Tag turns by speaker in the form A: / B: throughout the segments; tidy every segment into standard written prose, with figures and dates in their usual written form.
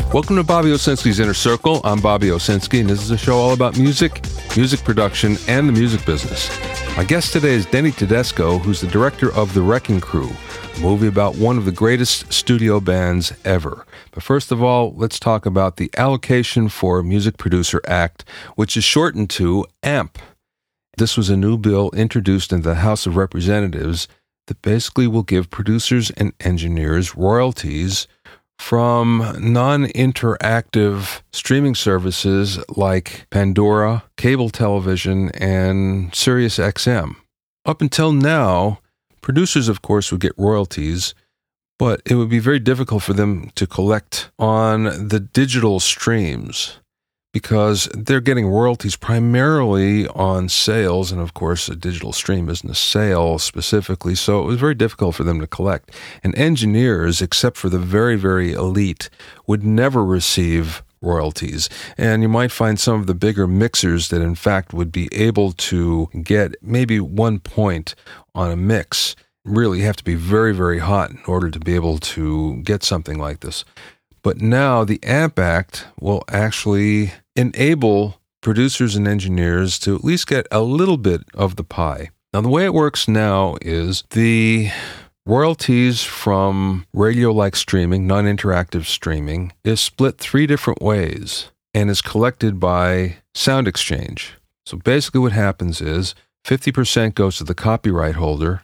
A: Welcome to Bobby Owsinski's Inner Circle. I'm Bobby Owsinski, and this is a show all about music, music production, and the music business. My guest today is Denny Tedesco, who's the director of The Wrecking Crew, a movie about one of the greatest studio bands ever. But first of all, let's talk about the Allocation for Music Producer Act, which is shortened to AMP. This was a new bill introduced into the House of Representatives that basically will give producers and engineers royalties from non-interactive streaming services like Pandora, cable television, and SiriusXM. Up until now, producers, of course, would get royalties, but it would be very difficult for them to collect on the digital streams because they're getting royalties primarily on sales, and of course a digital stream isn't a sale specifically, so it was very difficult for them to collect. And engineers, except for the very, very elite, would never receive royalties. And you might find some of the bigger mixers that in fact would be able to get maybe 1 point on a mix. Really, you have to be very, very hot in order to be able to get something like this. But now the AMP Act will actually enable producers and engineers to at least get a little bit of the pie. Now, the way it works now is the royalties from radio-like streaming, non-interactive streaming, is split 3 different ways and is collected by Sound Exchange. So basically what happens is 50% goes to the copyright holder,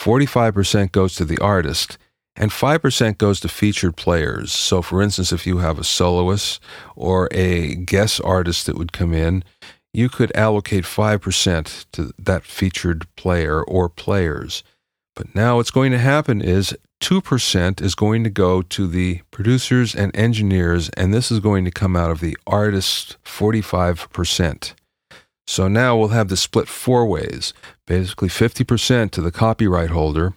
A: 45% goes to the artist, and 5% goes to featured players. So, for instance, if you have a soloist or a guest artist that would come in, you could allocate 5% to that featured player or players. But now what's going to happen is 2% is going to go to the producers and engineers, and this is going to come out of the artist's 45%. So now we'll have this split 4 ways. Basically 50% to the copyright holder,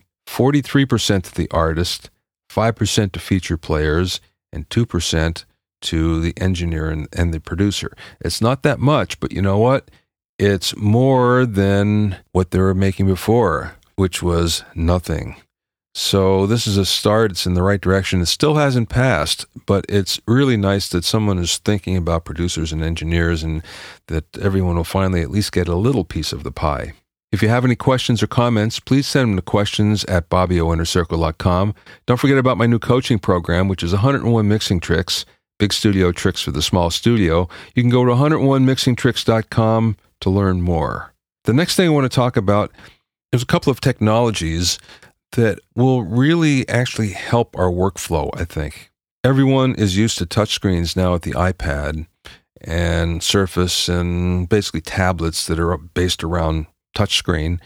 A: 43% to the artist, 5% to feature players, and 2% to the engineer and the producer. It's not that much, but you know what? It's more than what they were making before, which was nothing. So this is a start. It's in the right direction. It still hasn't passed, but it's really nice that someone is thinking about producers and engineers and that everyone will finally at least get a little piece of the pie. If you have any questions or comments, please send them to questions@bobbyowinnercircle.com. Don't forget about my new coaching program, which is 101 Mixing Tricks, big studio tricks for the small studio. You can go to 101mixingtricks.com to learn more. The next thing I want to talk about is a couple of technologies that will really actually help our workflow, I think. Everyone is used to touchscreens now with the iPad and Surface and basically tablets that are based around touchscreen,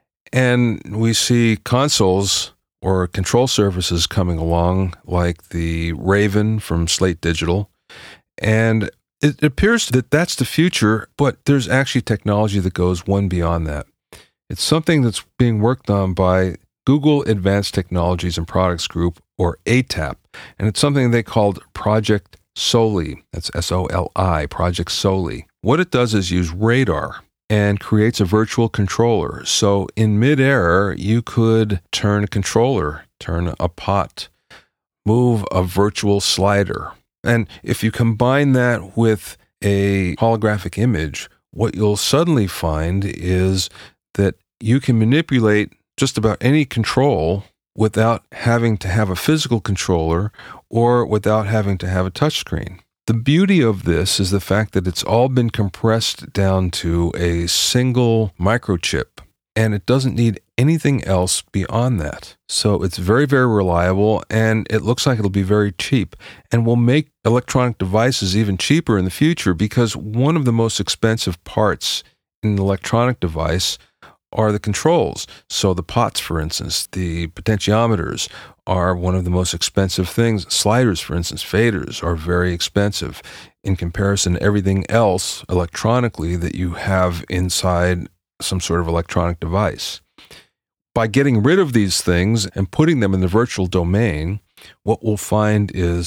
A: and we see consoles or control surfaces coming along like the Raven from Slate Digital, and it appears that that's the future, but there's actually technology that goes one beyond that. It's something that's being worked on by Google Advanced Technologies and Products Group, or ATAP, and it's something they called Project Soli. That's S-O-L-I, Project Soli. What it does is use radar and creates a virtual controller. So in midair, you could turn a controller, turn a pot, move a virtual slider. And if you combine that with a holographic image, what you'll suddenly find is that you can manipulate just about any control without having to have a physical controller or without having to have a touchscreen. The beauty of this is the fact that it's all been compressed down to a single microchip, and it doesn't need anything else beyond that. So it's very, very reliable, and it looks like it'll be very cheap, and will make electronic devices even cheaper in the future, because one of the most expensive parts in an electronic device are the controls. So the pots, for instance, the potentiometers are one of the most expensive things. Sliders, for instance, faders are very expensive in comparison to everything else electronically that you have inside some sort of electronic device. By getting rid of these things and putting them in the virtual domain, what we'll find is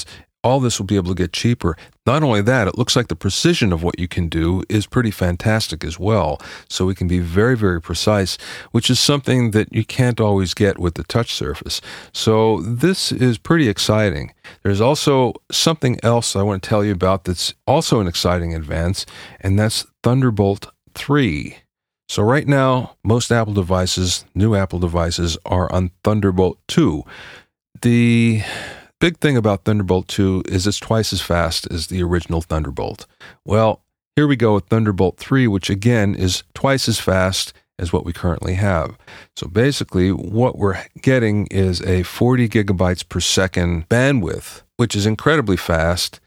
A: all this will be able to get cheaper. Not only that, it looks like the precision of what you can do is pretty fantastic as well. So we can be very, very precise, which is something that you can't always get with the touch surface. So this is pretty exciting. There's also something else I want to tell you about that's also an exciting advance, and that's Thunderbolt 3. So right now, most Apple devices, new Apple devices, are on Thunderbolt 2. The big thing about Thunderbolt 2 is it's twice as fast as the original Thunderbolt. Well, here we go with Thunderbolt 3, which again is twice as fast as what we currently have. So basically, what we're getting is a 40 gigabytes per second bandwidth, which is incredibly fast.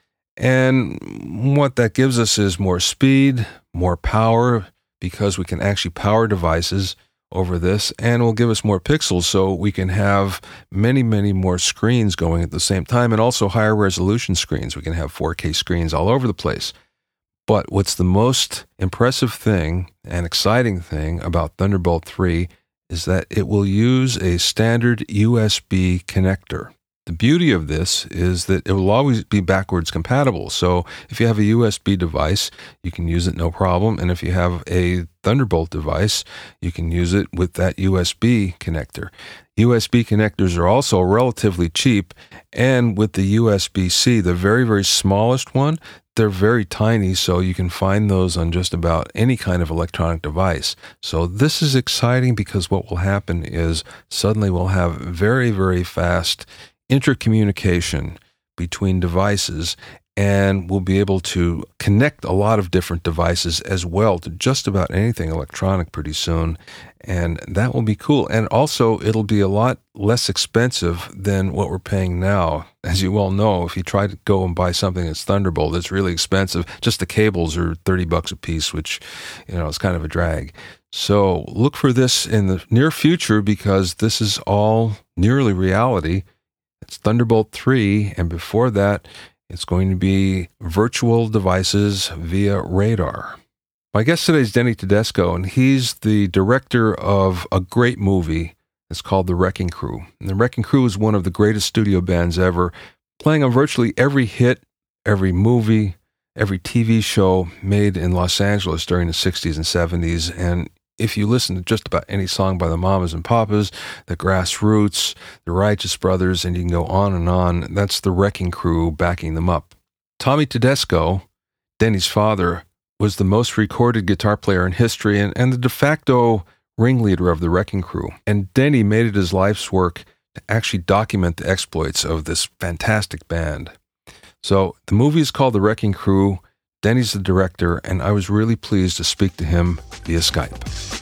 A: And what that gives us is more speed, more power, because we can actually power devices over this, and will give us more pixels so we can have many, many more screens going at the same time, and also higher resolution screens. We can have 4K screens all over the place. But what's the most impressive thing and exciting thing about Thunderbolt 3 is that it will use a standard USB connector. The beauty of this is that it will always be backwards compatible. So if you have a USB device, you can use it no problem. And if you have a Thunderbolt device, you can use it with that USB connector. USB connectors are also relatively cheap. And with the USB-C, the very, very smallest one, they're very tiny, so you can find those on just about any kind of electronic device. So this is exciting because what will happen is suddenly we'll have very, very fast intercommunication between devices, and we'll be able to connect a lot of different devices as well to just about anything electronic pretty soon, and that will be cool. And also, it'll be a lot less expensive than what we're paying now. As you well know, if you try to go and buy something that's Thunderbolt, it's really expensive. Just the cables are $30 a piece, which, is kind of a drag. So look for this in the near future because this is all nearly reality. It's Thunderbolt 3, and before that, it's going to be virtual devices via radar. My guest today is Denny Tedesco, and he's the director of a great movie. It's called The Wrecking Crew. And The Wrecking Crew is one of the greatest studio bands ever, playing on virtually every hit, every movie, every TV show made in Los Angeles during the 60s and 70s, and if you listen to just about any song by the Mamas and Papas, the Grassroots, the Righteous Brothers, and you can go on, that's the Wrecking Crew backing them up. Tommy Tedesco, Denny's father, was the most recorded guitar player in history and the de facto ringleader of the Wrecking Crew. And Denny made it his life's work to actually document the exploits of this fantastic band. So the movie is called The Wrecking Crew. Denny's the director, and I was really pleased to speak to him via Skype.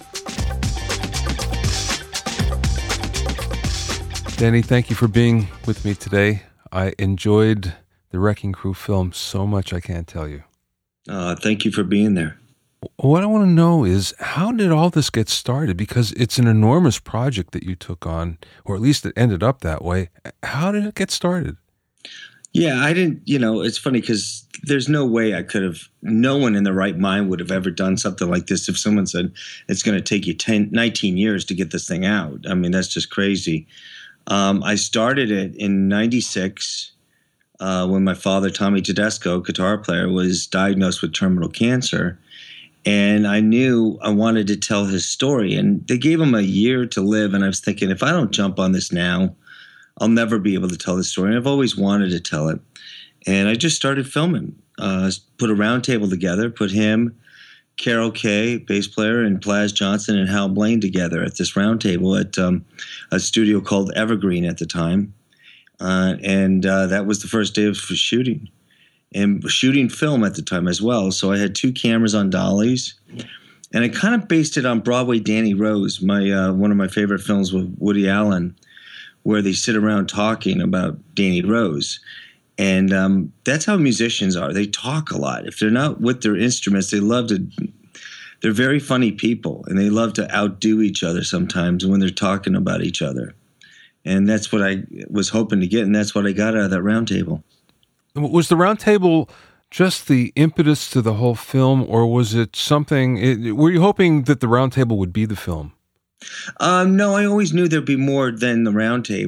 A: Denny, thank you for being with me today. I enjoyed the Wrecking Crew film so much I can't tell you.
B: Thank you for being there.
A: What I want to know is, how did all this get started? Because it's an enormous project that you took on, or at least it ended up that way. How did it get started?
B: Yeah, I didn't, it's funny because there's no way no one in their right mind would have ever done something like this if someone said it's going to take you 19 years to get this thing out. I mean, that's just crazy. I started it in 96 when my father, Tommy Tedesco, guitar player, was diagnosed with terminal cancer. And I knew I wanted to tell his story. And they gave him a year to live. And I was thinking, if I don't jump on this now, I'll never be able to tell the story. And I've always wanted to tell it. And I just started filming, put a round table together, put him, Carol Kay, bass player, and Plaz Johnson and Hal Blaine together at this round table at a studio called Evergreen at the time. And that was the first day of shooting. And shooting film at the time as well. So I had 2 cameras on dollies. And I kind of based it on Broadway Danny Rose, one of my favorite films with Woody Allen, where they sit around talking about Danny Rose. And that's how musicians are. They talk a lot. If they're not with their instruments, they're very funny people, and they love to outdo each other sometimes when they're talking about each other. And that's what I was hoping to get, and that's what I got out of that round table.
A: Was the round table just the impetus to the whole film, or was it something, were you hoping that the round table would be the film?
B: No, I always knew there'd be more than the round table.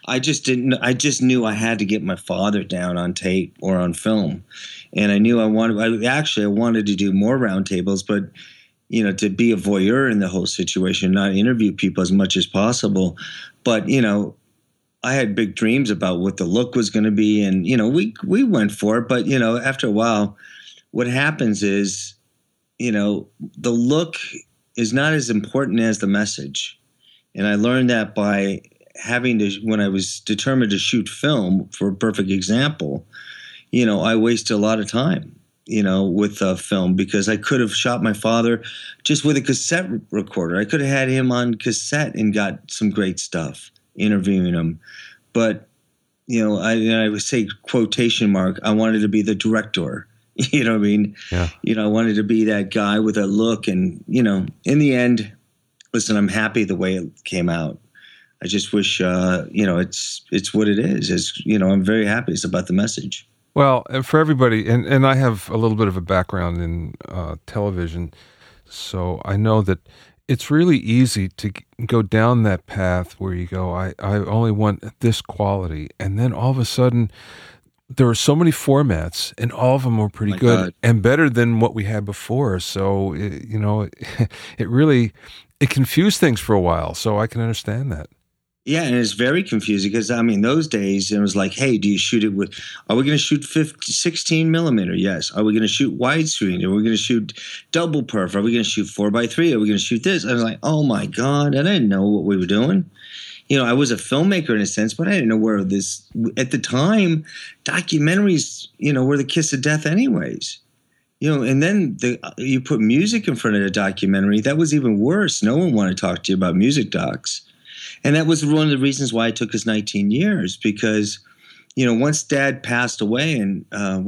B: I just didn't. I just knew I had to get my father down on tape or on film, and I knew I wanted. I wanted to do more roundtables, but to be a voyeur in the whole situation, not interview people as much as possible. But I had big dreams about what the look was going to be, and we went for it. But after a while, what happens is, the look is not as important as the message, and I learned that by when I was determined to shoot film. For a perfect example, I wasted a lot of time, with film, because I could have shot my father just with a cassette recorder. I could have had him on cassette and got some great stuff, interviewing him. But, I would say quotation mark, I wanted to be the director. You know what I mean?
A: Yeah.
B: I wanted to be that guy with a look. And, in the end, listen, I'm happy the way it came out. I just wish, it's what it is. I'm very happy. It's about the message.
A: Well, for everybody, and I have a little bit of a background in television, so I know that it's really easy to go down that path where you go, I only want this quality, and then all of a sudden, there are so many formats, and all of them were pretty good God. And better than what we had before. So, it really confused things for a while, so I can understand that.
B: Yeah, and it's very confusing because, those days it was like, hey, do you shoot it with, are we going to shoot 16 millimeter? Yes. Are we going to shoot widescreen? Are we going to shoot double perf? Are we going to shoot 4x3? Are we going to shoot this? I was like, oh my God, I didn't know what we were doing. I was a filmmaker in a sense, but I didn't know where this, at the time, documentaries, were the kiss of death anyways. And then you put music in front of a documentary, that was even worse. No one wanted to talk to you about music docs. And that was one of the reasons why it took us 19 years, because, once Dad passed away in,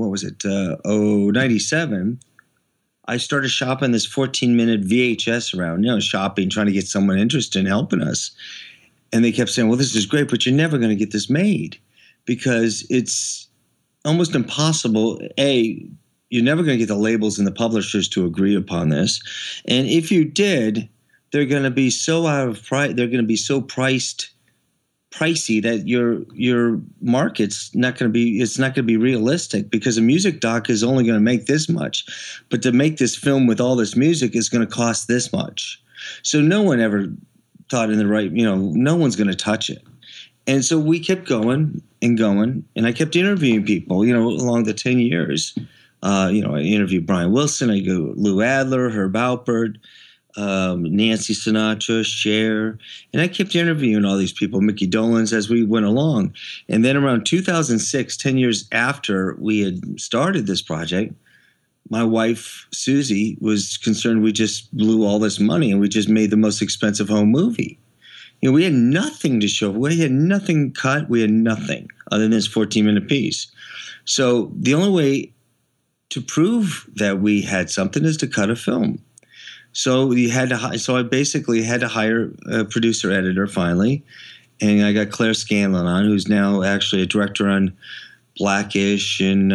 B: 97, I started shopping this 14-minute VHS around, shopping, trying to get someone interested in helping us. And they kept saying, well, this is great, but you're never going to get this made because it's almost impossible. You're never going to get the labels and the publishers to agree upon this. And if you did, they're going to be so out of price. They're going to be so pricey that your market's not going to be. It's not going to be realistic because a music doc is only going to make this much, but to make this film with all this music is going to cost this much. So no one ever thought in the right. No one's going to touch it. And so we kept going and going, and I kept interviewing people. Along the 10 years, I interviewed Brian Wilson, I go Lou Adler, Herb Alpert. Nancy Sinatra, Cher, and I kept interviewing all these people, Mickey Dolenz, as we went along. And then around 2006, 10 years after we had started this project, my wife, Susie, was concerned we just blew all this money and we just made the most expensive home movie. We had nothing to show. We had nothing cut. We had nothing other than this 14-minute piece. So the only way to prove that we had something is to cut a film. So I basically had to hire a producer editor finally, and I got Claire Scanlon on, who's now actually a director on Blackish and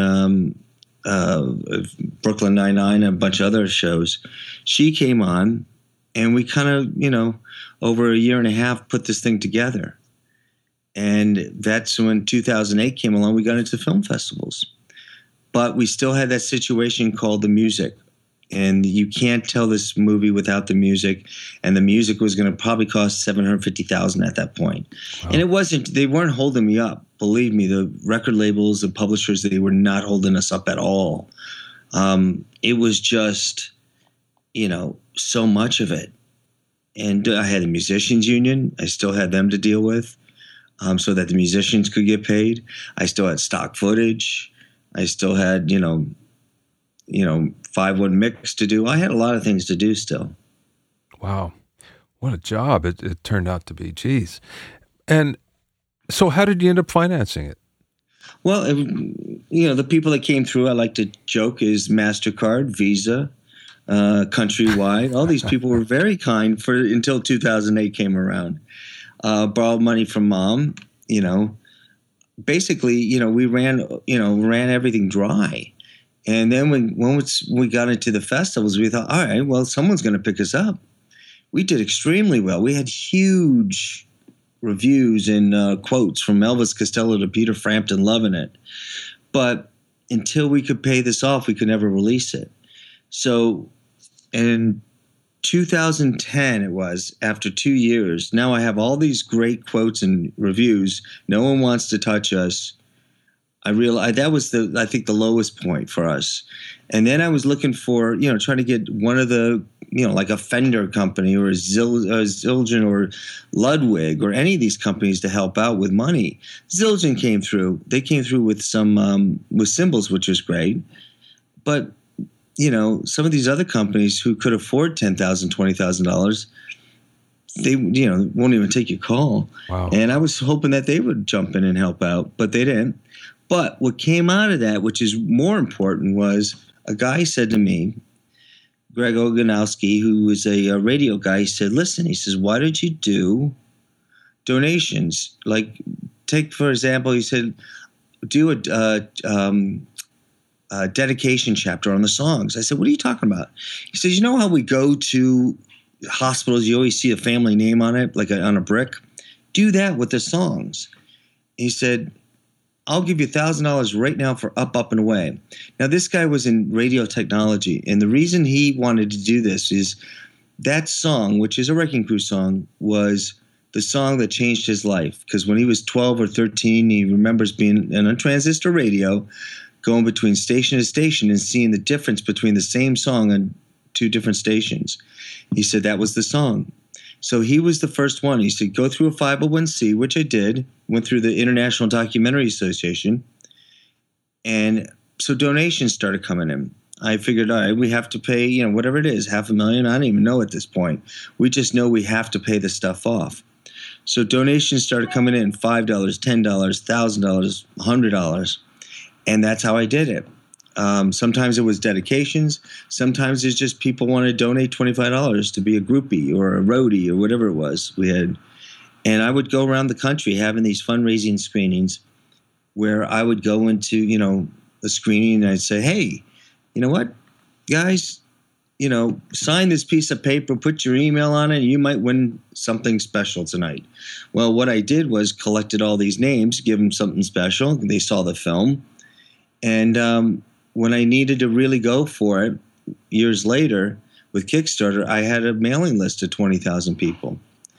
B: Brooklyn Nine-Nine and a bunch of other shows. She came on, and we kind of, over a year and a half put this thing together. And that's when 2008 came along, we got into film festivals. But we still had that situation called the music. And you can't tell this movie without the music. And the music was going to probably cost $750,000 at that point. Wow. And they weren't holding me up. Believe me, the record labels and publishers, they were not holding us up at all. It was just, so much of it. And I had the musicians union. I still had them to deal with so that the musicians could get paid. I still had stock footage. I still had, 5-1 mix to do. I had a lot of things to do still.
A: Wow. What a job it turned out to be. Jeez. And so how did you end up financing it?
B: Well, the people that came through, I like to joke, is MasterCard, Visa, Countrywide. All these people were very kind until 2008 came around. Borrowed money from Mom, Basically, we ran everything dry. And then once we got into the festivals, we thought, all right, well, someone's going to pick us up. We did extremely well. We had huge reviews and quotes from Elvis Costello to Peter Frampton loving it. But until we could pay this off, we could never release it. So in 2010, it was, after 2 years, now I have all these great quotes and reviews. No one wants to touch us. I realized that was I think the lowest point for us. And then I was looking for, trying to get one of the, like a Fender company or a Zildjian or Ludwig or any of these companies to help out with money. Zildjian came through. They came through with some, with cymbals, which was great. But some of these other companies who could afford $10,000, $20,000, they, won't even take your call.
A: Wow.
B: And I was hoping that they would jump in and help out, but they didn't. But what came out of that, which is more important, was a guy said to me, Greg Oganowski, who was a radio guy, he said, listen, he says, why don't you do donations? Like, take, for example, he said, do a dedication chapter on the songs. I said, what are you talking about? He says, you know how we go to hospitals, you always see a family name on it, like on a brick? Do that with the songs. He said, I'll give you $1,000 right now for Up, Up, and Away. Now, this guy was in radio technology, and the reason he wanted to do this is that song, which is a Wrecking Crew song, was the song that changed his life. Because when he was 12 or 13, he remembers being on a transistor radio, going between station to station and seeing the difference between the same song on two different stations. He said that was the song. So he was the first one. He said, go through a 501c, which I did, went through the International Documentary Association. And so donations started coming in. I figured, all right, we have to pay, whatever it is, $500,000. I don't even know at this point. We just know we have to pay this stuff off. So donations started coming in, $5, $10, $1,000, $100. And that's how I did it. Sometimes it was dedications. Sometimes it's just people want to donate $25 to be a groupie or a roadie or whatever it was we had. And I would go around the country having these fundraising screenings where I would go into, a screening and I'd say, hey, you know what, guys, sign this piece of paper, put your email on it, and you might win something special tonight. Well, what I did was collected all these names, give them something special. They saw the film. And when I needed to really go for it, years later, with Kickstarter, I had a mailing list of 20,000 people.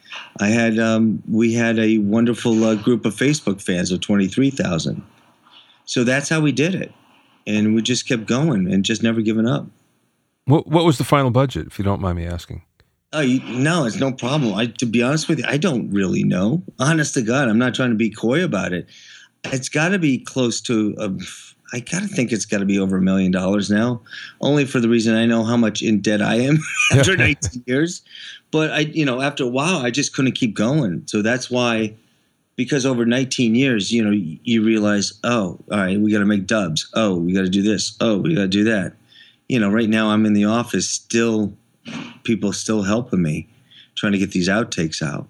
B: We had a wonderful group of Facebook fans of 23,000. So that's how we did it. And we just kept going and just never given up.
A: What was the final budget, if you don't mind me asking?
B: No, it's no problem. To be honest with you, I don't really know. Honest to God, I'm not trying to be coy about it. It's got to be close to I got to think it's got to be over $1 million now, only for the reason I know how much in debt I am after 19 years. But after a while, I just couldn't keep going. So that's why, because over 19 years, you realize, oh, all right, we got to make dubs. Oh, we got to do this. Oh, we got to do that. Right now I'm in the office still, people still helping me trying to get these outtakes out,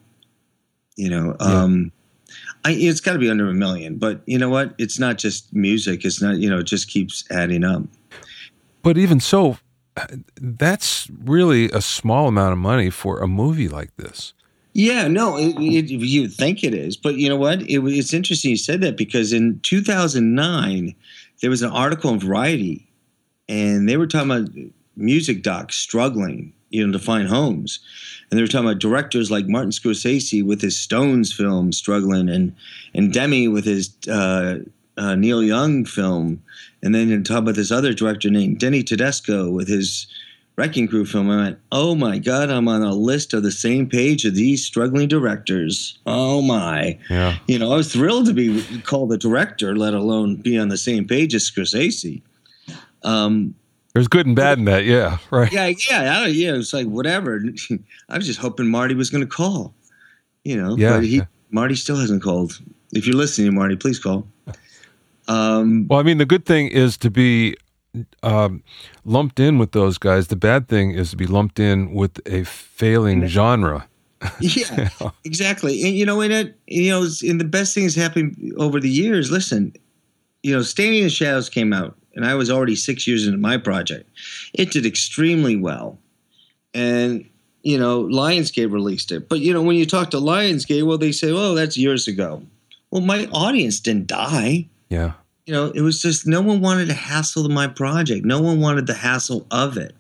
B: it's got to be under $1 million, but you know what? It's not just music. It's not, it just keeps adding up.
A: But even so, that's really a small amount of money for a movie like this.
B: Yeah, no, you would think it is. But you know what? It's interesting you said that because in 2009, there was an article in Variety, and they were talking about music docs struggling, to find homes. And they were talking about directors like Martin Scorsese with his Stones film struggling, and Demi with his Neil Young film. And then they talk about this other director named Denny Tedesco with his Wrecking Crew film. I went, oh my God, I'm on a list of the same page of these struggling directors. Oh my.
A: Yeah.
B: I was thrilled to be called a director, let alone be on the same page as Scorsese.
A: There's good and bad in that, yeah, right.
B: Yeah, it's like whatever. I was just hoping Marty was going to call,
A: Yeah,
B: but Marty still hasn't called. If you're listening, Marty, please call.
A: Well, I mean, the good thing is to be lumped in with those guys. The bad thing is to be lumped in with a failing genre.
B: Yeah, exactly. And and the best thing has happened over the years. Listen, Standing in the Shadows came out, and I was already 6 years into my project. It did extremely well. And Lionsgate released it. But, when you talk to Lionsgate, well, they say, oh, that's years ago. Well, my audience didn't die.
A: Yeah.
B: It was just no one wanted to hassle my project. No one wanted the hassle of it.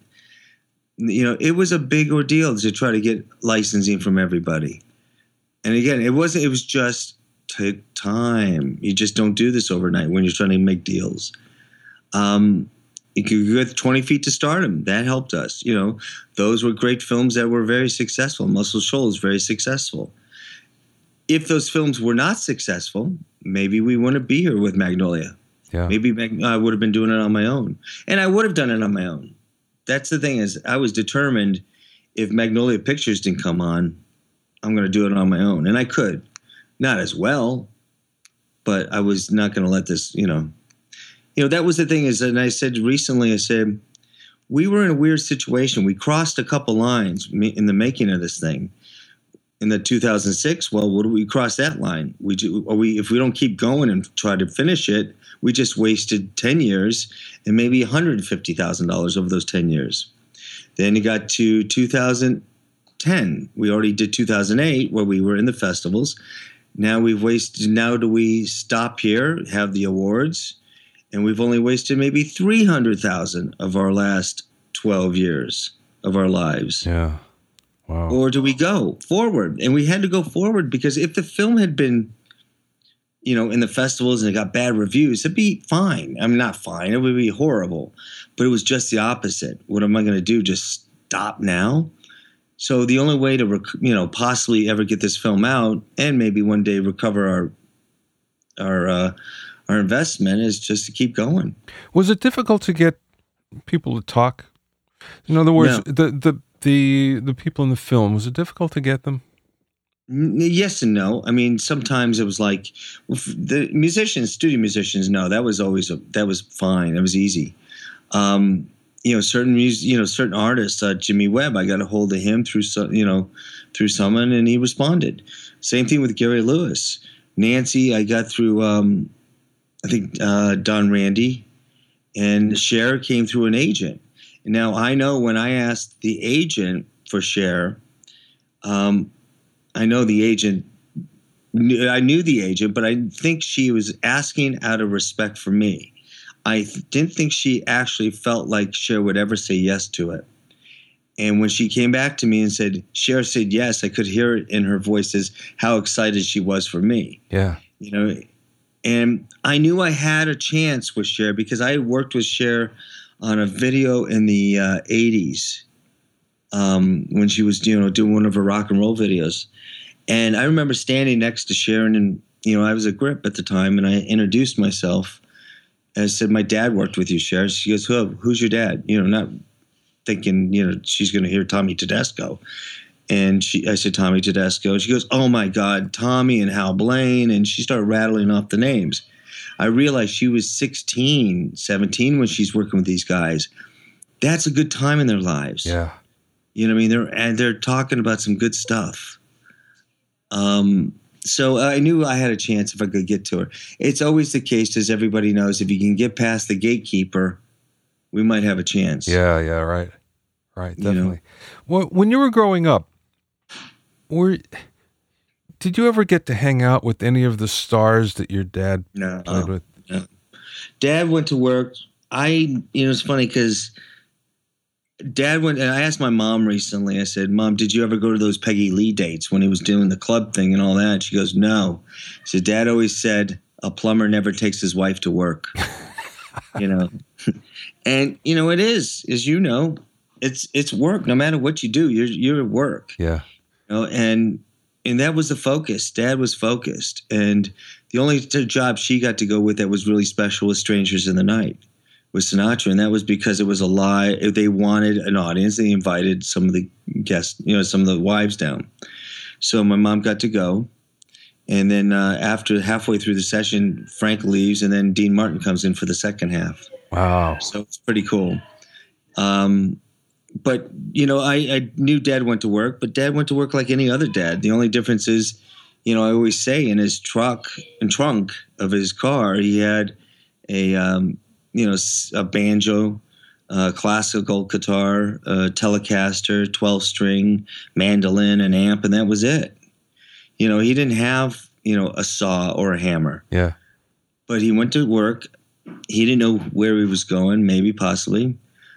B: It was a big ordeal to try to get licensing from everybody. And again, it was just take time. You just don't do this overnight when you're trying to make deals. You could get 20 Feet to Stardom. That helped us. Those were great films that were very successful. Muscle Shoals, very successful. If those films were not successful, maybe we wouldn't be here with Magnolia.
A: Yeah.
B: Maybe I would have been doing it on my own. And I would have done it on my own. That's the thing, is I was determined if Magnolia Pictures didn't come on, I'm going to do it on my own. And I could. Not as well, but I was not going to let this, that was the thing is, and I said recently, we were in a weird situation. We crossed a couple lines in the making of this thing. In the 2006, well, what do we cross that line? If we don't keep going and try to finish it, we just wasted 10 years and maybe $150,000 over those 10 years. Then you got to 2010. We already did 2008 where we were in the festivals. Now we've wasted. Now do we stop here, have the awards, and we've only wasted maybe 300,000 of our last 12 years of our lives.
A: Yeah. Wow.
B: Or do we go forward? And we had to go forward because if the film had been, in the festivals and it got bad reviews, it'd be fine. I mean, not fine. It would be horrible. But it was just the opposite. What am I going to do? Just stop now? So the only way to, possibly ever get this film out and maybe one day recover our investment is just to keep going.
A: Was it difficult to get people to talk? In other words, no. The people in the film, was it difficult to get them?
B: Yes and no. I mean, sometimes it was like the musicians, studio musicians. No, that was fine. That was easy. Certain artists, Jimmy Webb, I got a hold of him through someone, and he responded. Same thing with Gary Lewis. Nancy, I got through, I think Don Randy, and Cher came through an agent. Now, I know when I asked the agent for Cher, I know the agent, I knew the agent, but I think she was asking out of respect for me. I didn't think she actually felt like Cher would ever say yes to it. And when she came back to me and said, Cher said yes, I could hear it in her voice as how excited she was for me.
A: Yeah.
B: And I knew I had a chance with Cher because I had worked with Cher on a video in the 80s when she was, doing one of her rock and roll videos. And I remember standing next to Sharon, and, I was a grip at the time, and I introduced myself. And I said, my dad worked with you, Cher. She goes, who's your dad? Not thinking, she's going to hear Tommy Tedesco. And I said, Tommy Tedesco. She goes, oh, my God, Tommy and Hal Blaine. And she started rattling off the names. I realized she was 16, 17 when she's working with these guys. That's a good time in their lives.
A: Yeah.
B: You know what I mean? They're talking about some good stuff. So I knew I had a chance if I could get to her. It's always the case, as everybody knows, if you can get past the gatekeeper, we might have a chance.
A: Yeah, right. Right, definitely. Well, when you were growing up, did you ever get to hang out with any of the stars that your dad played with? No.
B: Dad went to work. It's funny because Dad went, and I asked my mom recently, I said, Mom, did you ever go to those Peggy Lee dates when he was doing the club thing and all that? She goes, no. So Dad always said, a plumber never takes his wife to work. And, it is, as you know, it's work. No matter what you do, you're at work.
A: Yeah.
B: And that was the focus. Dad was focused. And the only job she got to go with that was really special was Strangers in the Night with Sinatra. And that was because it was a lie. If they wanted an audience, they invited some of the guests, some of the wives down. So my mom got to go. And then after halfway through the session, Frank leaves, and then Dean Martin comes in for the second half.
A: Wow.
B: So it's pretty cool. But, I knew Dad went to work, but Dad went to work like any other dad. The only difference is, I always say in his trunk of his car, he had a banjo, classical guitar, Telecaster, 12-string, mandolin, and amp, and that was it. You know, he didn't have, you know, a saw or a hammer.
A: Yeah.
B: But he went to work. He didn't know where he was going, maybe, possibly,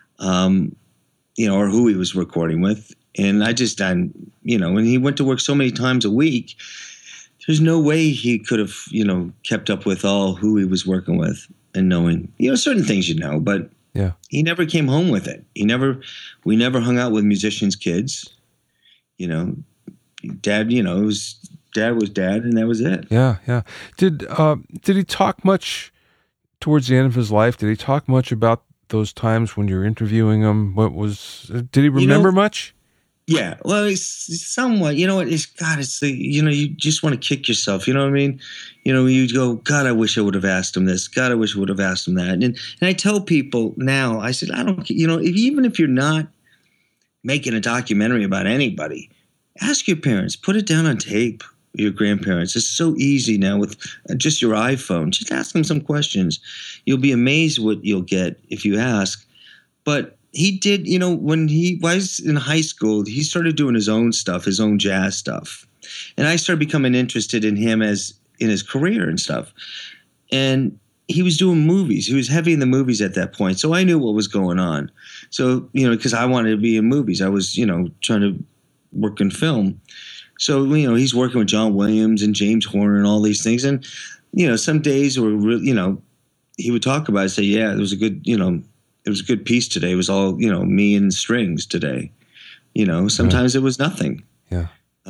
B: you know, or who he was recording with. And you know, and he went to work so many times a week, there's no way he could have, you know, kept up with all who he was working with and knowing, you know, certain things, you know, but
A: yeah,
B: he never came home with it. We never hung out with musicians' kids, you know. Dad, you know, dad was dad, and that was it.
A: Yeah, yeah. Did he talk much towards the end of his life? Did he talk much about those times when you're interviewing him? Did he remember much?
B: Yeah, well, it's somewhat. You know what? You know, you just want to kick yourself. You know what I mean? You know, you go, God, I wish I would have asked him this. God, I wish I would have asked him that. And I tell people now, I said, I don't, you know, even if you're not making a documentary about anybody, ask your parents, put it down on tape. Your grandparents. It's so easy now with just your iPhone. Just ask them some questions. You'll be amazed what you'll get if you ask. But he did, you know, when he was in high school, he started doing his own stuff, his own jazz stuff. And I started becoming interested in him in his career and stuff. And he was doing movies. He was heavy in the movies at that point. So I knew what was going on. So, you know, because I wanted to be in movies. I was, you know, trying to work in film. So, you know, he's working with John Williams and James Horner and all these things. And, you know, some days were really, you know, he would talk about it, say, yeah, it was a good, you know, it was a good piece today. It was all, you know, me and strings today. You know, sometimes it was nothing.
A: Yeah.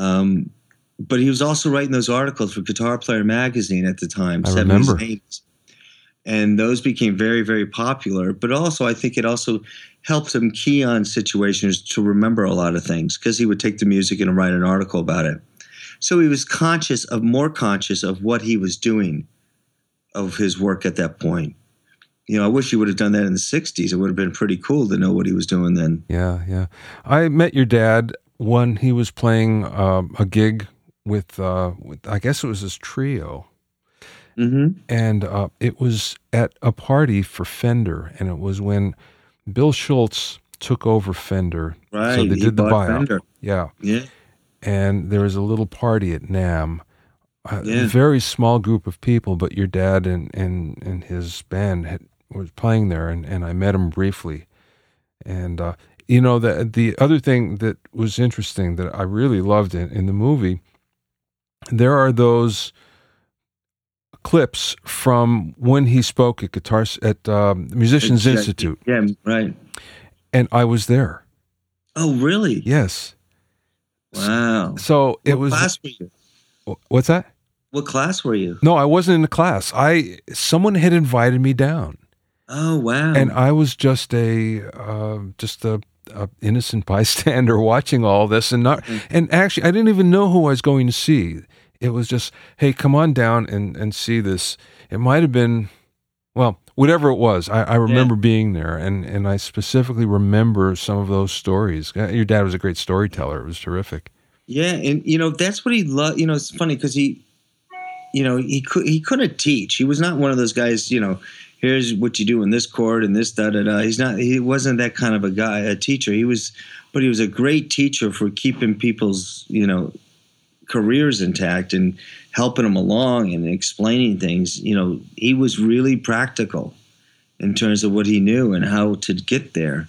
B: But he was also writing those articles for Guitar Player magazine at the time,
A: I
B: 70s
A: remember.
B: and 80s. And those became very, very popular. But also, I think it also helped him key on situations to remember a lot of things, because he would take the music and write an article about it. So he was more conscious of what he was doing, of his work at that point. You know, I wish he would have done that in the 60s. It would have been pretty cool to know what he was doing then.
A: Yeah, yeah. I met your dad when he was playing a gig with I guess it was his trio.
B: Mm-hmm.
A: And it was at a party for Fender, and it was when Bill Schultz took over Fender.
B: Right.
A: So they did the buyout.
B: Fender.
A: Yeah.
B: Yeah.
A: And there was a little party at NAMM. A very small group of people, but your dad and his band was playing there, and I met him briefly. And, you know, the other thing that was interesting that I really loved in the movie, there are those clips from when he spoke at Musicians Institute.
B: Yeah, right.
A: And I was there.
B: Oh, really?
A: Yes.
B: Wow.
A: So it was.
B: What class were you?
A: What's that?
B: What class were you?
A: No, I wasn't in the class. Someone had invited me down.
B: Oh, wow.
A: And I was just a innocent bystander watching all this, and actually I didn't even know who I was going to see. It was just, hey, come on down and see this. It might have been, well, whatever it was. I remember being there, and I specifically remember some of those stories. Your dad was a great storyteller. It was terrific.
B: Yeah, and you know that's what he loved. You know, it's funny because he couldn't teach. He was not one of those guys. You know, here's what you do in this chord and this da da da. He wasn't that kind of a teacher. He was a great teacher for keeping people's, you know, careers intact and helping them along and explaining things. You know, he was really practical in terms of what he knew and how to get there.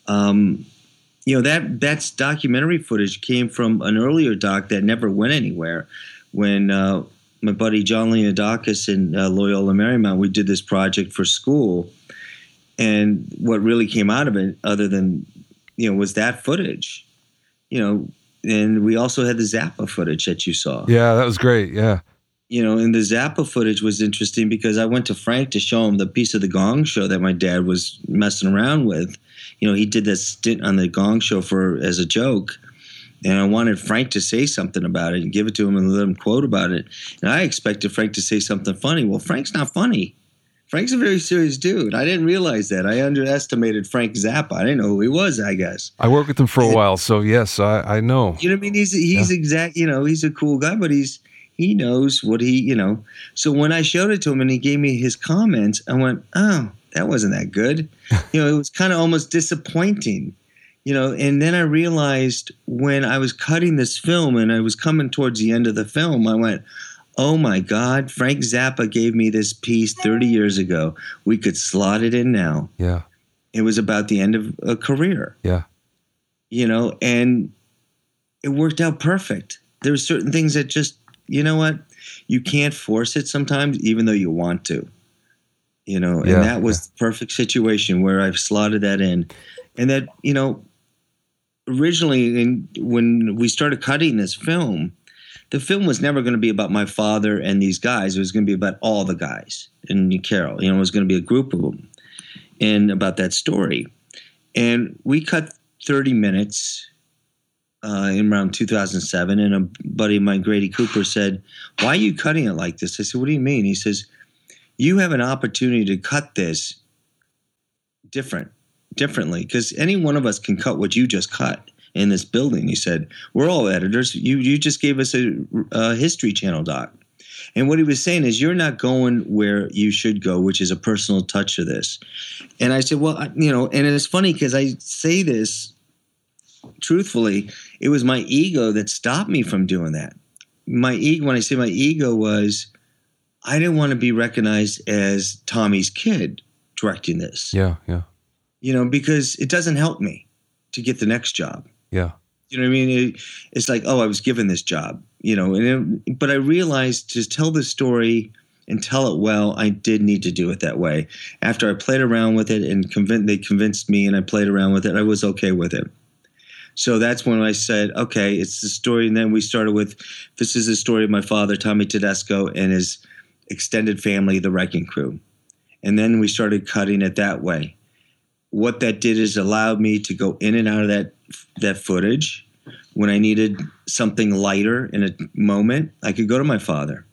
B: You know, that's documentary footage came from an earlier doc that never went anywhere. When my buddy John Leonidakis in Loyola Marymount, we did this project for school, and what really came out of it, other than, you know, was that footage. You know, and we also had the Zappa footage that you saw.
A: Yeah, that was great. Yeah.
B: You know, and the Zappa footage was interesting because I went to Frank to show him the piece of the Gong Show that my dad was messing around with. You know, he did this stint on the Gong Show as a joke, and I wanted Frank to say something about it and give it to him and let him quote about it. And I expected Frank to say something funny. Well, Frank's not funny. Frank's a very serious dude. I didn't realize that. I underestimated Frank Zappa. I didn't know who he was, I guess.
A: I worked with him for a while, so yes, I know.
B: You know what I mean? He's exact. You know, he's a cool guy, but he's he knows what So when I showed it to him and he gave me his comments, I went, oh, that wasn't that good. It was kind of almost disappointing, and then I realized when I was cutting this film and I was coming towards the end of the film, I went, oh my God, Frank Zappa gave me this piece 30 years ago. We could slot it in now.
A: Yeah.
B: It was about the end of a career.
A: Yeah.
B: And it worked out perfect. There's certain things that just, you can't force it sometimes, even though you want to, and that was the perfect situation where I've slotted that in. And that, originally when we started cutting this film, the film was never going to be about my father and these guys. It was going to be about all the guys and Carol, it was going to be a group of them and about that story. And we cut 30 minutes in around 2007, and a buddy of mine, Grady Cooper, said, why are you cutting it like this? I said, what do you mean? He says, you have an opportunity to cut this differently, because any one of us can cut what you just cut in this building. He said, we're all editors. You just gave us a History Channel doc. And what he was saying is, you're not going where you should go, which is a personal touch of this. And I said, well, and it's funny because I say this truthfully, it was my ego that stopped me from doing that. My ego, when I say my ego, was I didn't want to be recognized as Tommy's kid directing this.
A: Yeah, yeah.
B: Because it doesn't help me to get the next job.
A: Yeah.
B: You know what I mean? It's like, oh, I was given this job, but I realized to tell the story and tell it well, I did need to do it that way. After I played around with it and they convinced me and I played around with it, I was okay with it. So that's when I said, okay, it's the story. And then we started with, this is the story of my father, Tommy Tedesco, and his extended family, the Wrecking Crew. And then we started cutting it that way. What that did is allowed me to go in and out of that footage. When I needed something lighter in a moment, I could go to my father.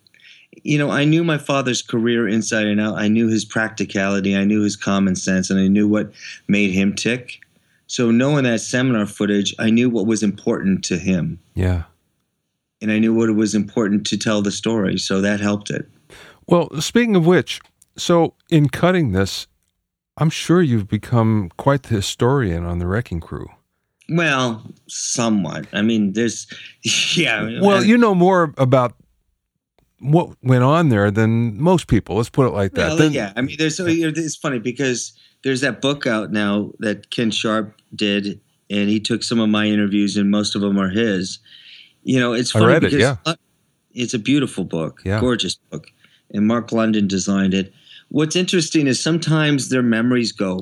B: I knew my father's career inside and out. I knew his practicality. I knew his common sense, and I knew what made him tick. So knowing that seminar footage, I knew what was important to him.
A: Yeah.
B: And I knew what was important to tell the story. So that helped it.
A: Well, speaking of which, so in cutting this, I'm sure you've become quite the historian on the Wrecking Crew.
B: Well, somewhat. I mean, yeah.
A: Well, you know more about what went on there than most people. Let's put it like that.
B: Well, yeah. I mean, it's funny because there's that book out now that Ken Sharp did, and he took some of my interviews, and most of them are his. It's funny because it's a beautiful book, gorgeous book, and Mark London designed it. What's interesting is sometimes their memories go,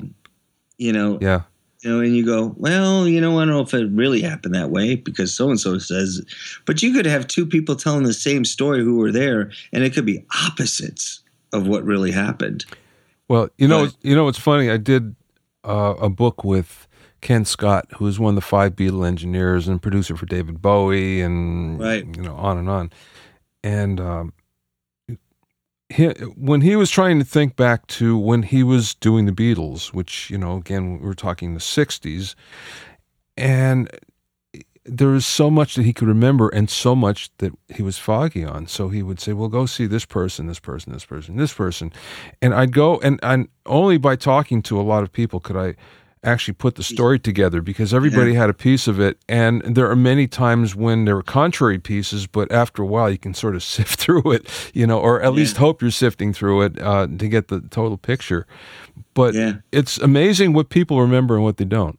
B: and you go, well, I don't know if it really happened that way because so-and-so says, but you could have two people telling the same story who were there, and it could be opposites of what really happened.
A: Well, it's funny. I did a book with Ken Scott, who is one of the 5 Beatle engineers and producer for David Bowie, and on and on. And when he was trying to think back to when he was doing the Beatles, which again we're talking the 60s, and there was so much that he could remember and so much that he was foggy on. So he would say, well, go see this person, this person, this person, this person. And I'd go, and only by talking to a lot of people could I actually put the story together, because everybody had a piece of it. And there are many times when there were contrary pieces, but after a while you can sort of sift through it, or at least hope you're sifting through it to get the total picture. But it's amazing what people remember and what they don't.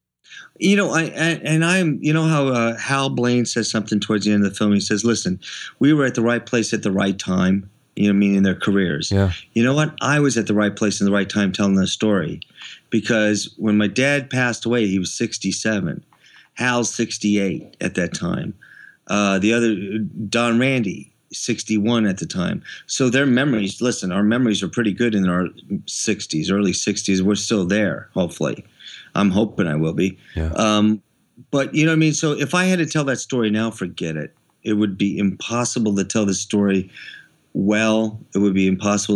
B: How Hal Blaine says something towards the end of the film. He says, listen, we were at the right place at the right time, meaning their careers. Yeah. You know what? I was at the right place in the right time telling the story, because when my dad passed away, he was 67. Hal's 68 at that time. The other, Don Randy, 61 at the time. So their memories, our memories are pretty good in our 60s, early 60s. We're still there, hopefully. I'm hoping I will be. Yeah. But you know what I mean? So if I had to tell that story now, forget it. It would be impossible to tell the story well. It would be impossible.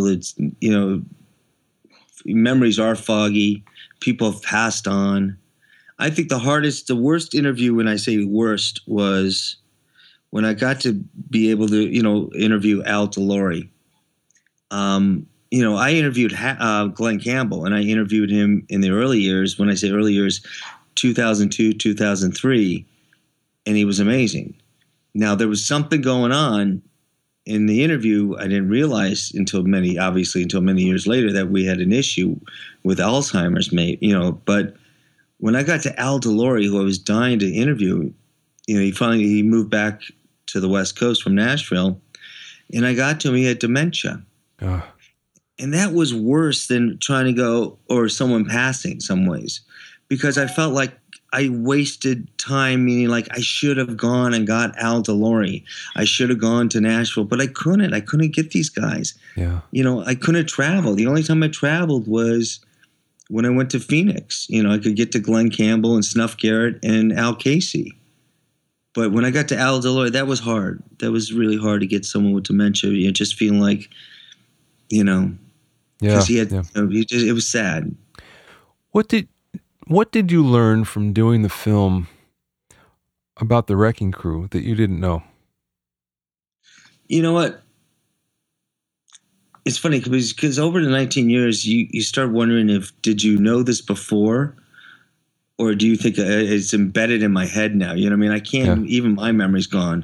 B: Memories are foggy. People have passed on. I think the worst interview, when I say worst, was when I got to be able to, interview Al DeLore, I interviewed Glenn Campbell, and I interviewed him in the early years. When I say early years, 2002, 2003, and he was amazing. Now, there was something going on in the interview. I didn't realize until many years later that we had an issue with Alzheimer's, but when I got to Al DeLore, who I was dying to interview, he moved back to the West Coast from Nashville, and I got to him, he had dementia. And that was worse than trying to go, or someone passing some ways, because I felt like I wasted time, meaning like I should have gone and got Al DeLore. I should have gone to Nashville, but I couldn't. I couldn't get these guys.
A: Yeah.
B: I couldn't travel. The only time I traveled was when I went to Phoenix. I could get to Glenn Campbell and Snuff Garrett and Al Casey. But when I got to Al DeLore, that was hard. That was really hard to get someone with dementia. Just feeling like, because he had, it was sad.
A: What did you learn from doing the film about the Wrecking Crew that you didn't know?
B: You know what? It's funny because over the 19 years, you start wondering did you know this before, or do you think it's embedded in my head now? You know what I mean? I can't, even my memory's gone.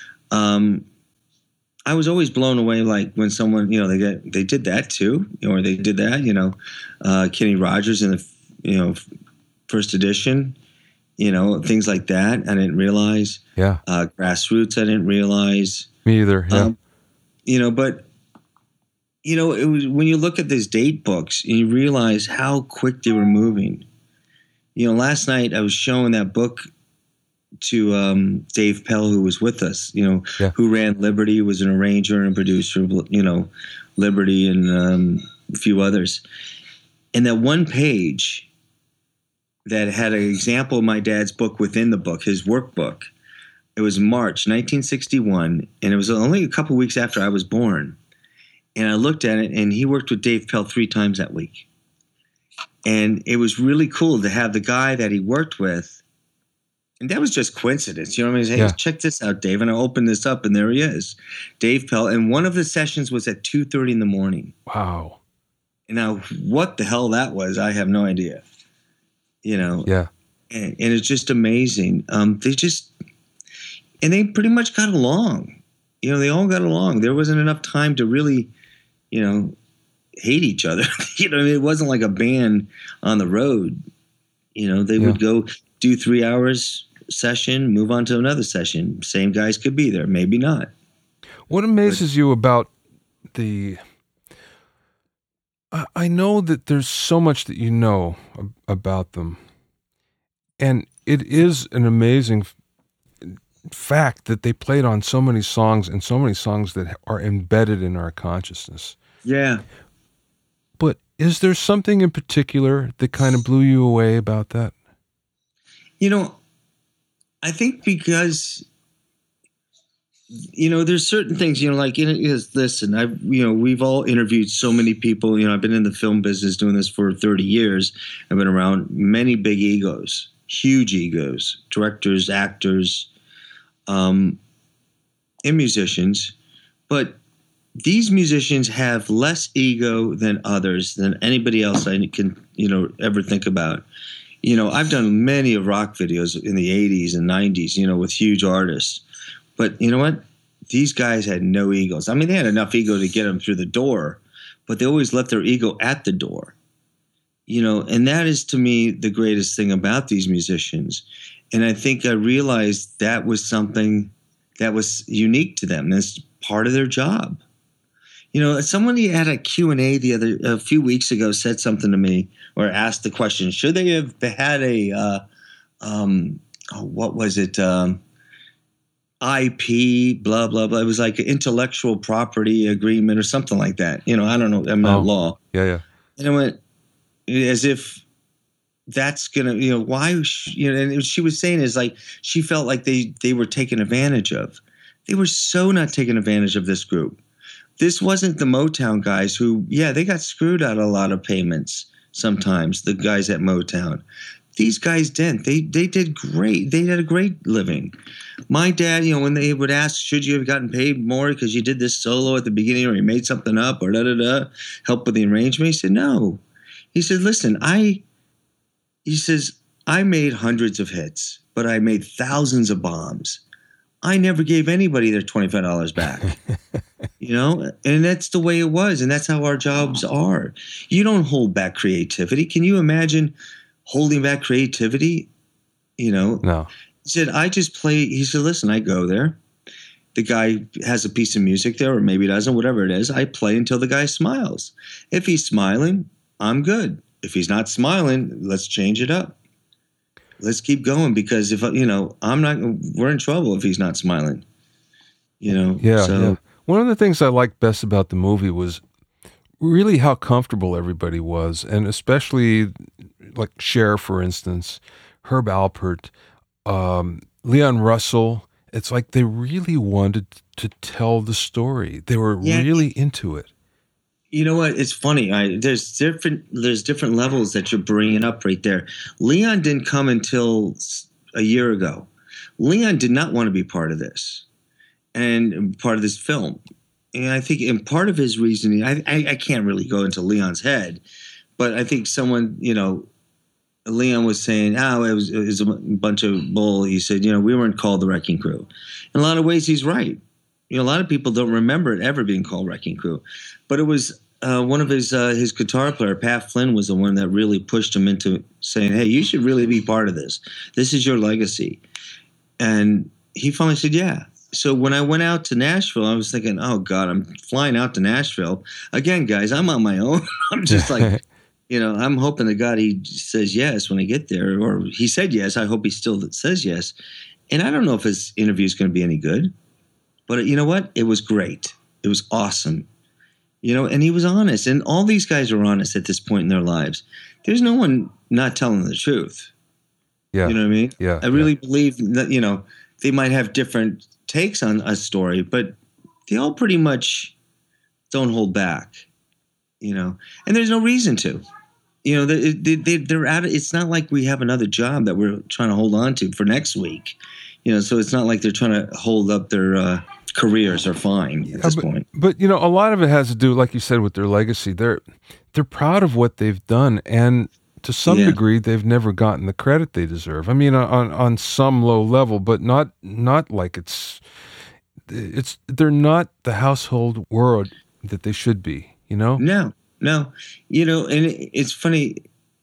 B: I was always blown away, like when someone, they did that too, or they did that, Kenny Rogers in the, first edition, things like that. I didn't realize.
A: Yeah.
B: Grassroots, I didn't realize.
A: Me either. Yeah.
B: But it was, when you look at these date books and you realize how quick they were moving. Last night I was showing that book to Dave Pell, who was with us, who ran Liberty, was an arranger and producer of, Liberty and a few others. And that one page that had an example of my dad's book within the book, his workbook. It was March 1961, and it was only a couple weeks after I was born. And I looked at it, and he worked with Dave Pell 3 times that week. And it was really cool to have the guy that he worked with. And that was just coincidence. You know what I mean? Hey, check this out, Dave. And I opened this up, and there he is, Dave Pell. And one of the sessions was at 2:30 in the morning.
A: Wow.
B: And now, what the hell that was, I have no idea.
A: Yeah.
B: And it's just amazing. They pretty much got along. They all got along. There wasn't enough time to really, hate each other. It wasn't like a band on the road. They would go do 3 hours session, move on to another session. Same guys could be there, maybe not.
A: What amazes you about I know that there's so much that you know about them, and it is an amazing fact that they played on so many songs, and so many songs that are embedded in our consciousness.
B: Yeah.
A: But is there something in particular that kind of blew you away about that?
B: I think because there's certain things, listen, we've all interviewed so many people, I've been in the film business doing this for 30 years. I've been around many big egos, huge egos, directors, actors, and musicians. But these musicians have less ego than others, than anybody else I can, ever think about. I've done many of rock videos in the 80s and 90s, with huge artists. But you know what? These guys had no egos. I mean, they had enough ego to get them through the door, but they always left their ego at the door. And that is, to me, the greatest thing about these musicians. And I think I realized that was something that was unique to them. That's part of their job. Somebody had a Q&A a few weeks ago said something to me, or asked the question, should they have had what was it? IP, blah, blah, blah. It was like an intellectual property agreement or something like that. I don't know. I'm not law.
A: Yeah.
B: And I went, as if that's going to, why, and she was saying is like, she felt like they were taken advantage of. They were so not taking advantage of this group. This wasn't the Motown guys who, they got screwed out of a lot of payments sometimes, the guys at Motown. These guys didn't. They did great. They had a great living. My dad, when they would ask, should you have gotten paid more because you did this solo at the beginning or you made something up or help with the arrangement? He said, no. He said, listen, I made hundreds of hits, but I made thousands of bombs. I never gave anybody their $25 back, and that's the way it was. And that's how our jobs are. You don't hold back creativity. Can you imagine holding back creativity?
A: No.
B: He said, I just play. He said, listen, I go there. The guy has a piece of music there, or maybe doesn't, whatever it is. I play until the guy smiles. If he's smiling, I'm good. If he's not smiling, let's change it up. Let's keep going, because if we're in trouble if he's not smiling.
A: Yeah. One of the things I liked best about the movie was really how comfortable everybody was, and especially like Cher, for instance, Herb Alpert, Leon Russell. It's like they really wanted to tell the story. They were really into it.
B: You know what? It's funny. There's different levels that you're bringing up right there. Leon didn't come until a year ago. Leon did not want to be part of this and part of this film. And I think, and part of his reasoning, I can't really go into Leon's head, but I think someone, Leon was saying, it was a bunch of bull. He said, we weren't called the Wrecking Crew. In a lot of ways, he's right. A lot of people don't remember it ever being called Wrecking Crew. But it was one of his guitar player, Pat Flynn, was the one that really pushed him into saying, hey, you should really be part of this. This is your legacy. And he finally said, yeah. So when I went out to Nashville, I was thinking, oh, God, I'm flying out to Nashville. Again, guys, I'm on my own. I'm just like, I'm hoping to God he says yes when I get there. Or he said yes. I hope he still says yes. And I don't know if his interview is going to be any good. But you know what? It was great. It was awesome. And he was honest. And all these guys are honest at this point in their lives. There's no one not telling the truth.
A: Yeah.
B: You know what I mean?
A: Yeah.
B: I really believe that, they might have different takes on a story, but they all pretty much don't hold back, and there's no reason to. They're out of, it's not like we have another job that we're trying to hold on to for next week. So it's not like they're trying to hold up their careers are fine at this point.
A: But, a lot of it has to do, like you said, with their legacy. They're proud of what they've done, and to some degree, they've never gotten the credit they deserve. I mean, on some low level, but not like it's they're not the household word that they should be, No. And
B: it's funny.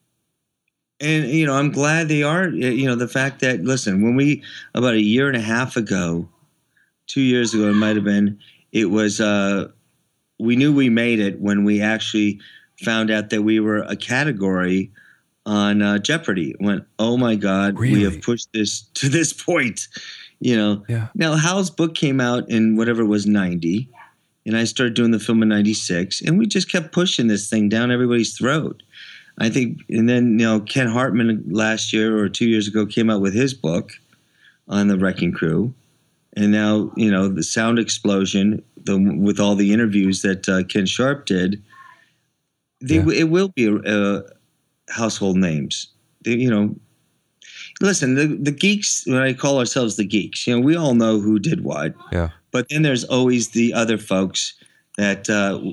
B: And, I'm glad they are, the fact that, listen, when we, about a year and a half ago, 2 years ago, it might have been, it was, we knew we made it when we actually found out that we were a category on Jeopardy. Went, oh my God,
A: really?
B: We have pushed this to this point,
A: Yeah.
B: Now, Hal's book came out in whatever it was, 90, and I started doing the film in 96, and we just kept pushing this thing down everybody's throat. I think, and then, Ken Hartman last year or 2 years ago came out with his book on the Wrecking Crew. And now, the Sound Explosion, with all the interviews that Ken Sharp did, it will be household names. Listen, the geeks, when I call ourselves the geeks, we all know who did what.
A: Yeah.
B: But then there's always the other folks that,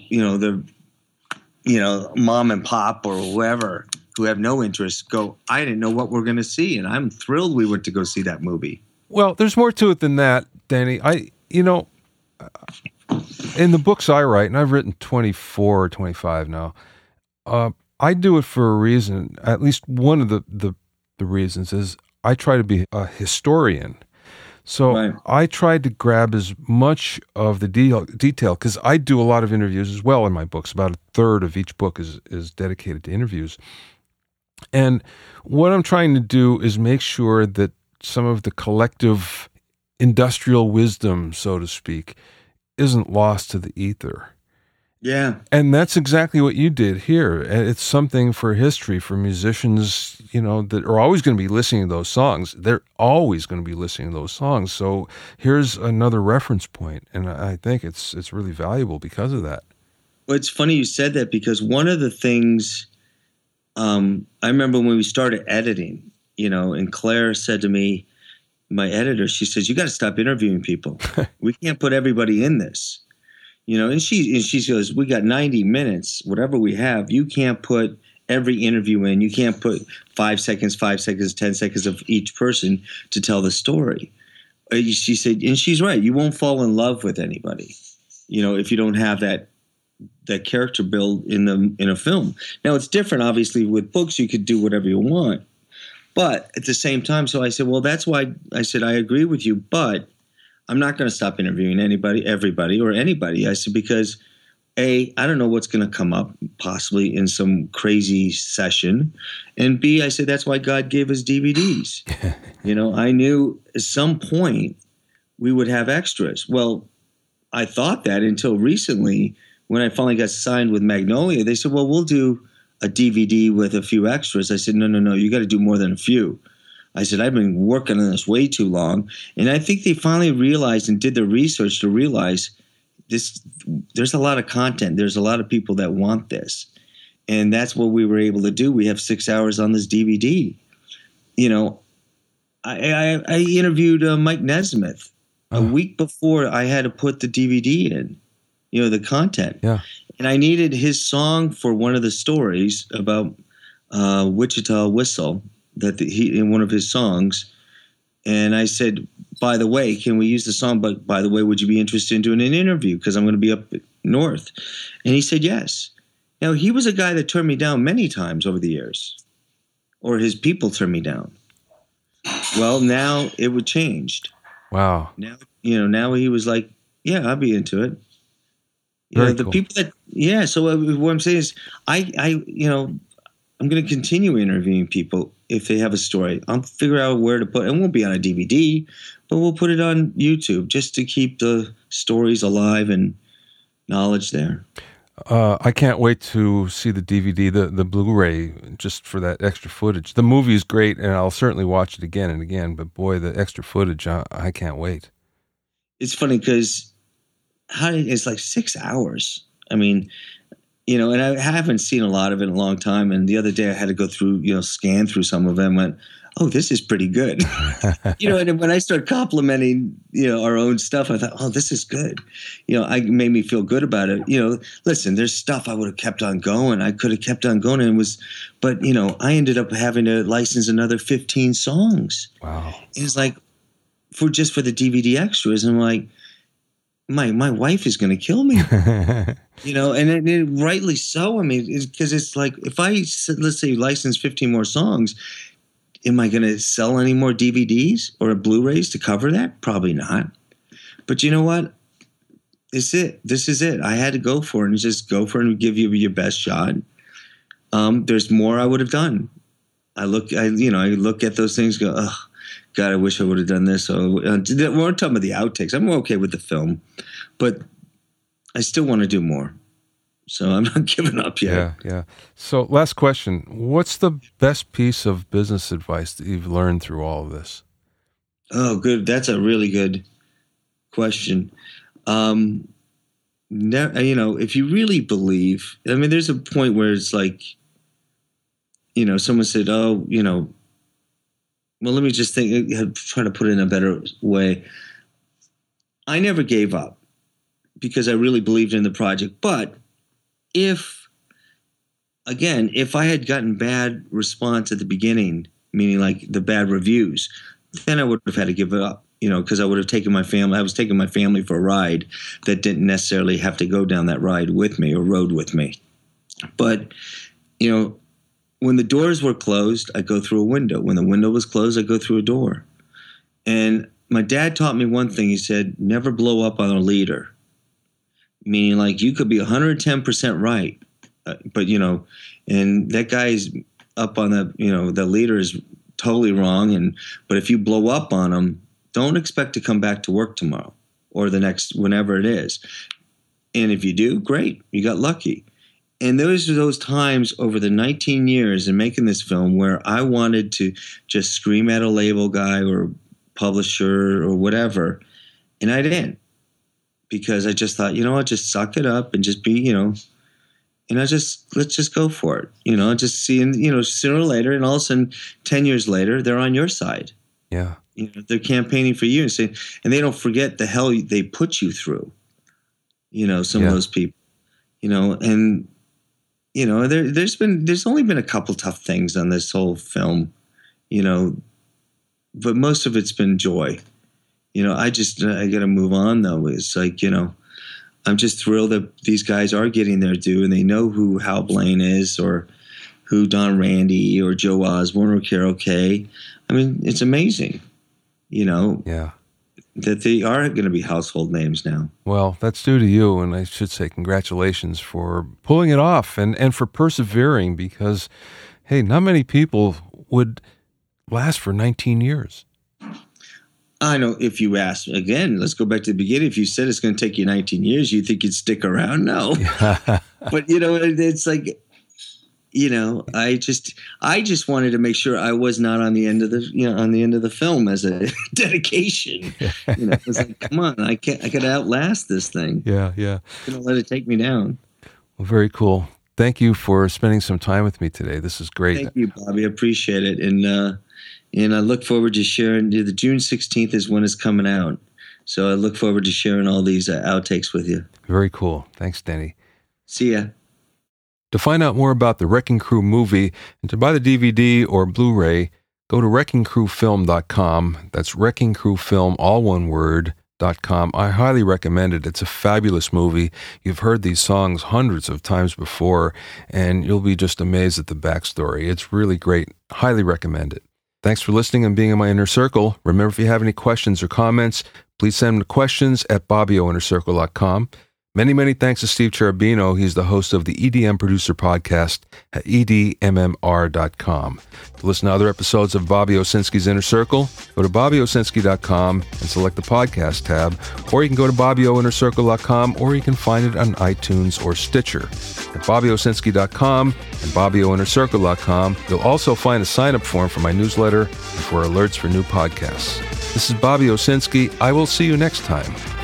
B: mom and pop or whoever who have no interest go, I didn't know what we're going to see. And I'm thrilled we went to go see that movie.
A: Well, there's more to it than that, Danny. In the books I write, and I've written 24 or 25 now, I do it for a reason. At least one of the reasons is I try to be a historian. So right. I tried to grab as much of the detail, because I do a lot of interviews as well in my books. About a third of each book is dedicated to interviews. And what I'm trying to do is make sure that some of the collective industrial wisdom, so to speak, isn't lost to the ether.
B: Yeah.
A: And that's exactly what you did here. It's something for history, for musicians, that are always going to be listening to those songs. They're always going to be listening to those songs. So here's another reference point, and I think it's really valuable because of that.
B: Well, it's funny you said that, because one of the things I remember when we started editing, and Claire said to me, my editor, she says, you got to stop interviewing people. We can't put everybody in this, and she goes, we got 90 minutes, whatever we have. You can't put every interview in. You can't put 5 seconds, 10 seconds of each person to tell the story. She said, and she's right. You won't fall in love with anybody, if you don't have that character build in a film. Now it's different, obviously, with books. You could do whatever you want. But at the same time, so I said, well, that's why I said, I agree with you, but I'm not going to stop interviewing everybody or anybody. I said, because A, I don't know what's going to come up possibly in some crazy session. And B, I said, that's why God gave us DVDs. I knew at some point we would have extras. Well, I thought that until recently when I finally got signed with Magnolia. They said, well, we'll do a DVD with a few extras. I said, no, you got to do more than a few. I said, I've been working on this way too long. And I think they finally realized and did the research to realize there's a lot of content. There's a lot of people that want this. And that's what we were able to do. We have 6 hours on this DVD. I interviewed Mike Nesmith a week before I had to put the DVD in, the content.
A: Yeah.
B: And I needed his song for one of the stories about Wichita Whistle in one of his songs. And I said, by the way, can we use the song? But by the way, would you be interested in doing an interview? Because I'm going to be up north. And he said, yes. Now, he was a guy that turned me down many times over the years, or his people turned me down. Well, now it would changed.
A: Wow.
B: Now, now he was like, yeah, I'll be into it. The
A: cool.
B: People that, yeah. So what I'm saying is I'm going to continue interviewing people if they have a story. I'll figure out where to put it. It won't be on a DVD, but we'll put it on YouTube just to keep the stories alive and knowledge there.
A: I can't wait to see the DVD, the Blu-ray, just for that extra footage. The movie is great, and I'll certainly watch it again and again. But boy, the extra footage, I can't wait.
B: It's funny because it's like 6 hours. I mean, and I haven't seen a lot of it in a long time. And the other day I had to go through, scan through some of them and went, oh, this is pretty good. And when I started complimenting, our own stuff, I thought, oh, this is good. It made me feel good about it. Listen, there's stuff I would have kept on going. I could have kept on going but I ended up having to license another 15 songs.
A: Wow.
B: It was like, for the DVD extras. And I'm like, my wife is going to kill me, and rightly so. I mean, because it's like, if I, let's say, license 15 more songs, am I going to sell any more DVDs or Blu-rays to cover that? Probably not. But you know what? This is it. I had to go for it and just go for it and give you your best shot. There's more I would have done. I look at those things, go, oh, God, I wish I would have done this. So we're talking about the outtakes. I'm okay with the film, but I still want to do more. So I'm not giving up yet.
A: Yeah. So last question. What's the best piece of business advice that you've learned through all of this?
B: Oh, good. That's a really good question. If you really believe, I mean, there's a point where it's like, someone said, oh, well, let me just try to put it in a better way. I never gave up because I really believed in the project. But if I had gotten bad response at the beginning, meaning like the bad reviews, then I would have had to give it up, because I would have taken my family. I was taking my family for a ride that didn't necessarily have to go down that ride with me or rode with me. But, when the doors were closed, I go through a window. When the window was closed, I go through a door. And my dad taught me one thing. He said, never blow up on a leader. Meaning like you could be 110% right. But, and that guy's up on the leader is totally wrong. But if you blow up on him, don't expect to come back to work tomorrow or the next, whenever it is. And if you do, great. You got lucky. And those are those times over the 19 years in making this film where I wanted to just scream at a label guy or publisher or whatever. And I didn't, because I just thought, just suck it up and just be, let's just go for it. Just seeing, sooner or later, and all of a sudden, 10 years later, they're on your side.
A: Yeah.
B: They're campaigning for you and they don't forget the hell they put you through. Some of those people, and there's only been a couple tough things on this whole film, but most of it's been joy. I got to move on though. It's like, I'm just thrilled that these guys are getting their due and they know who Hal Blaine is or who Don Randy or Joe Osborne or Carol Kay. I mean, it's amazing, that they are going to be household names now.
A: Well, that's due to you, and I should say congratulations for pulling it off and for persevering because, hey, not many people would last for 19 years.
B: I know if you ask, again, let's go back to the beginning. If you said it's going to take you 19 years, you think you'd stick around? No. But, it's like, I just wanted to make sure I was not on the end of the film as a dedication. It was like, come on, I got to outlast this thing.
A: Yeah.
B: I'm going to let it take me down.
A: Well, very cool. Thank you for spending some time with me today. This is great.
B: Thank you, Bobby. I appreciate it. And I look forward to sharing. The June 16th is when it's coming out. So I look forward to sharing all these outtakes with you.
A: Very cool. Thanks, Denny.
B: See ya.
A: To find out more about the Wrecking Crew movie and to buy the DVD or Blu-ray, go to WreckingCrewFilm.com. That's Wrecking Crew Film, all one word, .com. I highly recommend it. It's a fabulous movie. You've heard these songs hundreds of times before, and you'll be just amazed at the backstory. It's really great. Highly recommend it. Thanks for listening and being in my inner circle. Remember, if you have any questions or comments, please send them to questions@BobbyOInnerCircle.com. Many, many thanks to Steve Cherubino. He's the host of the EDM Producer Podcast at edmmr.com. To listen to other episodes of Bobby Owsinski's Inner Circle, go to BobbyOwsinski.com and select the podcast tab, or you can go to BobbyOInnerCircle.com, or you can find it on iTunes or Stitcher. At BobbyOwsinski.com and BobbyOInnerCircle.com, you'll also find a sign-up form for my newsletter and for alerts for new podcasts. This is Bobby Owsinski. I will see you next time